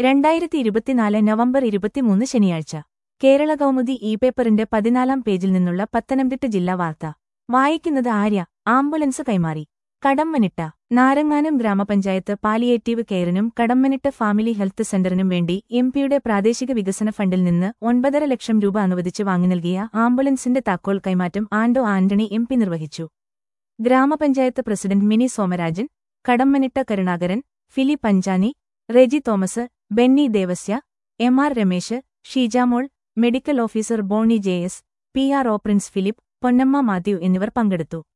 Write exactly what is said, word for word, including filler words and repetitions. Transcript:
രണ്ടായിരത്തി ഇരുപത്തിനാല് നവംബർ ഇരുപത്തിമൂന്ന് ശനിയാഴ്ച കേരള കൗമുദി ഇ പേപ്പറിന്റെ പതിനാലാം പേജിൽ നിന്നുള്ള പത്തനംതിട്ട ജില്ലാ വാർത്ത വായിക്കുന്നത് ആര്യ. ആംബുലൻസ് കൈമാറി. കടമ്മനിട്ട. നാരങ്ങാനം ഗ്രാമപഞ്ചായത്ത് പാലിയേറ്റീവ് കെയറിനും കടമ്മനിട്ട ഫാമിലി ഹെൽത്ത് സെന്ററിനും വേണ്ടി എംപിയുടെ പ്രാദേശിക വികസന ഫണ്ടിൽ നിന്ന് ഒൻപതര ലക്ഷം രൂപ അനുവദിച്ച് വാങ്ങി നൽകിയ ആംബുലൻസിന്റെ താക്കോൽ കൈമാറ്റം ആന്റോ ആന്റണി എം പി നിർവഹിച്ചു. ഗ്രാമപഞ്ചായത്ത് president Mini Somarajan, Kadammanitta Karunakaran, Phili Panchani, Reji Thomas, Benny Devasya, M R Ramesh, Sheejamol, medical officer Boney J S, P R O Prince Philip, Ponnamma Mathew എന്നിവർ പങ്കെടുത്തു.